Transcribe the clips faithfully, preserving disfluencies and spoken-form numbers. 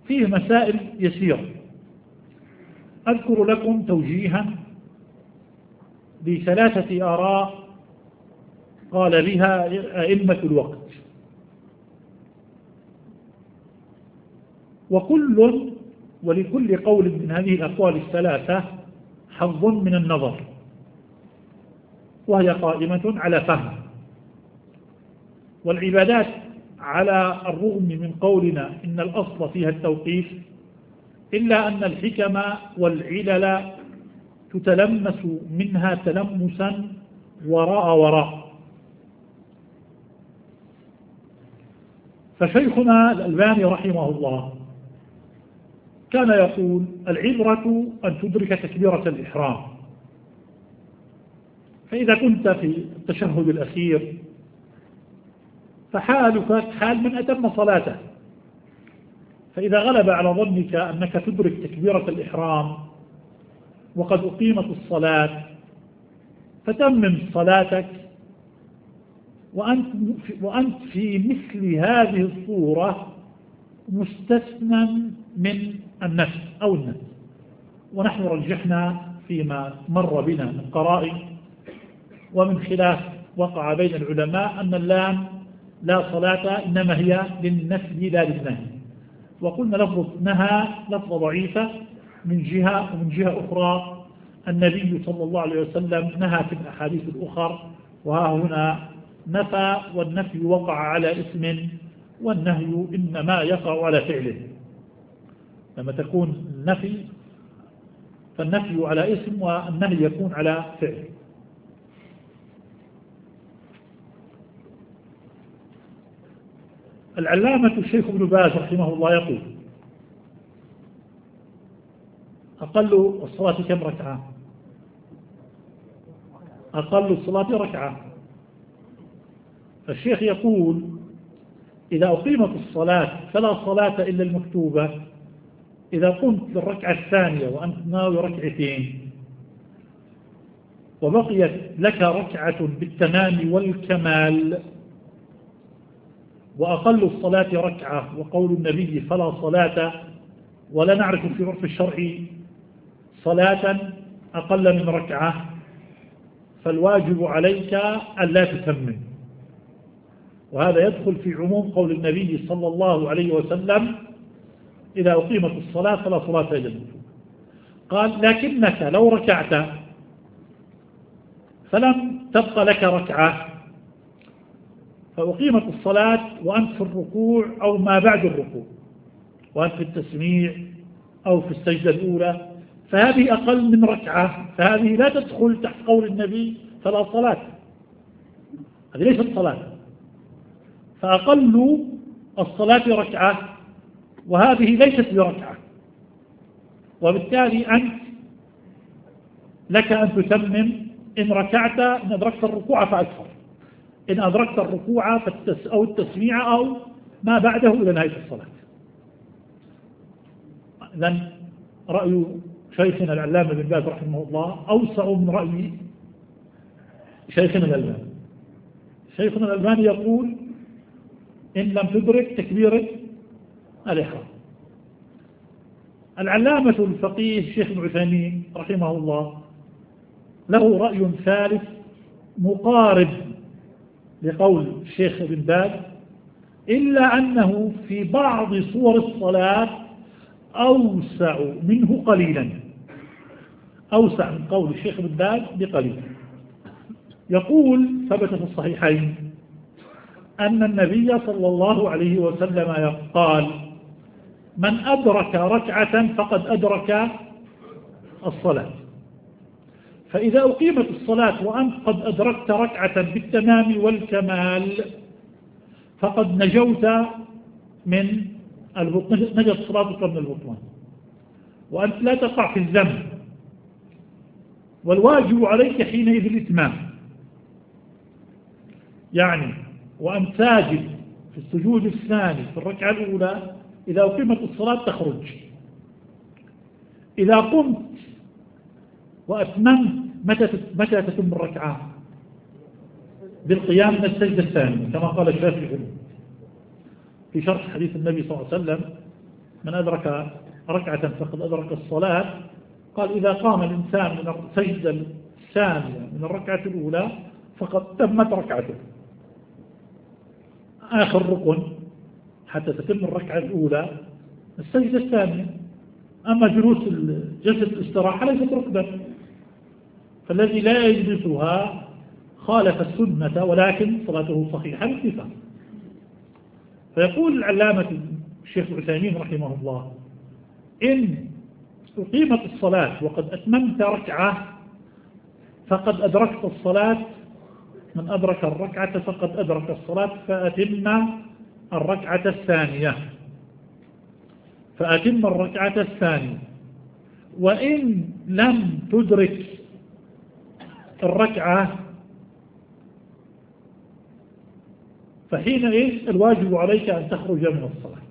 فيه مسائل يسيرة. أذكر لكم توجيها لثلاثة آراء قال بها أئمة الوقت، وكل ولكل قول من هذه الأقوال الثلاثة حظ من النظر، وهي قائمة على فهم. والعبادات على الرغم من قولنا إن الأصل فيها التوقيف، إلا أن الحكم والعلل تتلمس منها تلمسا وراء وراء. فشيخنا الألباني رحمه الله كان يقول: العبرة أن تدرك تكبيرة الإحرام. فإذا كنت في التشهد الأخير فحالك حال من أتم صلاته، فإذا غلب على ظنك أنك تدرك تكبيرة الإحرام وقد أقيمت الصلاة فتمم صلاتك، وأنت, وأنت في مثل هذه الصورة مستثنى من النفس أو النفس. ونحن رجحنا فيما مر بنا من قرائن ومن خلاف وقع بين العلماء أن اللام لا صلاة إنما هي للنفي لا للنهي، وقلنا لفظ نهى لفظ ضعيفة من جهة، ومن جهة أخرى النبي صلى الله عليه وسلم نهى في الأحاديث الأخر، وها هنا نفى، والنفي وقع على اسم والنهي إنما يقع على فعله. لما تكون النفي فالنفي على اسم والنهي يكون على فعل. العلامة الشيخ ابن باز رحمه الله يقول: أقل الصلاة كم ركعة؟ أقل الصلاة ركعة. الشيخ يقول: إذا أقيمت الصلاة فلا صلاة إلا المكتوبة. إذا قمت للركعة الثانية وأنت ناوي ركعتين وبقيت لك ركعة بالتمام والكمال، وأقل الصلاة ركعة، وقول النبي فلا صلاة، ولا نعرف في عرف الشرع صلاة أقل من ركعة، فالواجب عليك ألا تتمم. وهذا يدخل في عموم قول النبي صلى الله عليه وسلم: إذا أقيمت الصلاة فلا صلاة إلا المكتوبة. قال: لكنك لو ركعت فلم تبق لك ركعة، فأقيمت الصلاة وأنت في الركوع أو ما بعد الركوع، وأنت في التسميع أو في السجدة الأولى، فهذه أقل من ركعة، فهذه لا تدخل تحت قول النبي فلا صلاة، هذه ليست صلاة. فأقل الصلاة ركعة، وهذه ليست بركعة، وبالتالي أنت لك أن تتمم إن ركعت، إن أدركت الركوع فأكثر، إن أدركت الركوع أو التسميع أو ما بعده إلى نهاية الصلاة. إذن رأي شيخنا العلامة بن باز رحمه الله أوسع من رأي شيخنا الألباني. شيخنا الألباني يقول: إن لم تدرك تكبيرة الإحرام. العلامة الفقيه الشيخ ابن عثيمين رحمه الله له رأي ثالث مقارب لقول الشيخ ابن باز، إلا أنه في بعض صور الصلاة أوسع منه قليلا، أوسع من قول الشيخ ابن باز بقليل. يقول: ثبت في الصحيحين أن النبي صلى الله عليه وسلم قال: من أدرك ركعة فقد أدرك الصلاة. فإذا أقيمت الصلاة وأنت قد أدركت ركعة بالتمام والكمال فقد نجوت من البطلان، نجت صلاتك من البطلان، وأنت لا تقع في الذنب، والواجب عليك حينئذ الإتمام. يعني وأنت ساجد في السجود الثاني في الركعة الأولى إذا أقيمت الصلاة تخرج. إذا قمت وأتممت متى متى تتم الركعة؟ بالقيام من السجدة الثانية، كما قال الشافعي في شرح حديث النبي صلى الله عليه وسلم: من أدرك ركعة فقد أدرك الصلاة، قال إذا قام الإنسان من السجدة الثانية من الركعة الأولى فقد تمت ركعته. آخر ركن حتى تتم الركعة الأولى السجدة الثانية. أما جلوس جلسة الاستراحة ليست ركبة، فالذي لا يجلسها خالف السنة ولكن صلاته صحيحة باتفاق. فيقول العلامة الشيخ العثيمين رحمه الله: إن أقيمت الصلاة وقد أتممت ركعة فقد أدركت الصلاة، من أدرك الركعة فقد أدرك الصلاة فأتم الركعة الثانية فأتم الركعة الثانية. وإن لم تدرك الركعة فحينئذ الواجب عليك أن تخرج من الصلاة.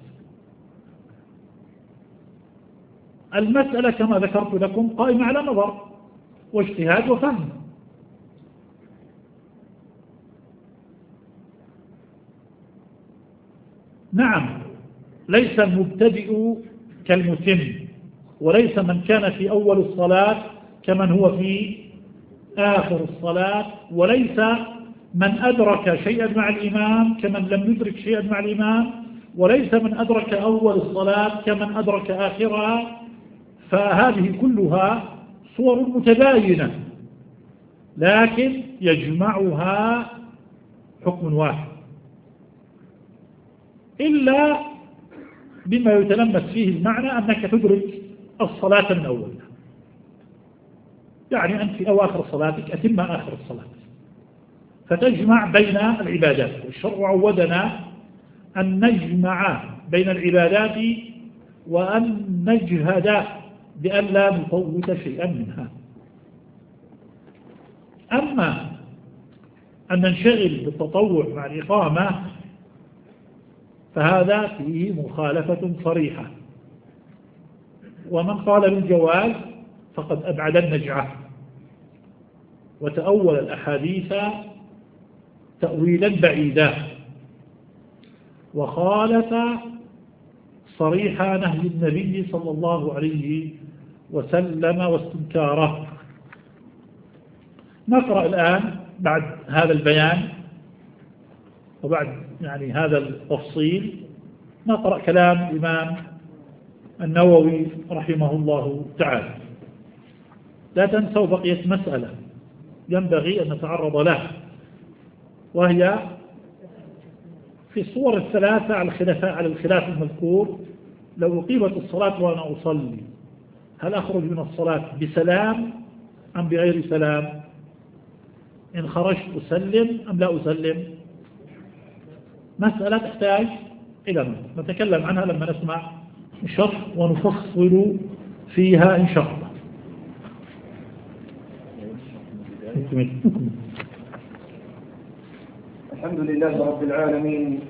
المسألة كما ذكرت لكم قائمة على نظر واجتهاد وفهم. نعم، ليس المبتدئ كالمتم، وليس من كان في أول الصلاة كمن هو في آخر الصلاة، وليس من أدرك شيئا مع الإمام كمن لم يدرك شيئا مع الإمام، وليس من أدرك أول الصلاة كمن أدرك آخرها. فهذه كلها صور متباينة، لكن يجمعها حكم واحد، إلا بما يتلمس فيه المعنى أنك تدرك الصلاة من أولها. يعني أنت في أواخر صلاتك أتم آخر الصلاة، فتجمع بين العبادات. والشرع عودنا أن نجمع بين العبادات وأن نجهد بأن لا نفوت شيئا منها. أما أن ننشغل بالتطوع مع الإقامة فهذا فيه مخالفة صريحة، ومن قال بالجواز فقد أبعد النجعة وتأول الأحاديث تأويلا بعيدا، وخالف صريح نهي النبي صلى الله عليه وسلم واستنكاره. نقرأ الآن بعد هذا البيان وبعد يعني هذا التفصيل نقرأ كلام الإمام النووي رحمه الله تعالى. لا تنسوا بقية مسألة ينبغي أن نتعرض لها، وهي في الصور الثلاثة على الخلاف على الخلاف المذكور: لو أقيمت الصلاة وأنا أصلي هل أخرج من الصلاة بسلام أم بغير سلام؟ إن خرجت أسلم أم لا أسلم؟ مسألة تحتاج إلى نظر، نتكلم عنها لما نسمع الشرح ونفصل فيها إن شاء الله. الحمد لله رب العالمين.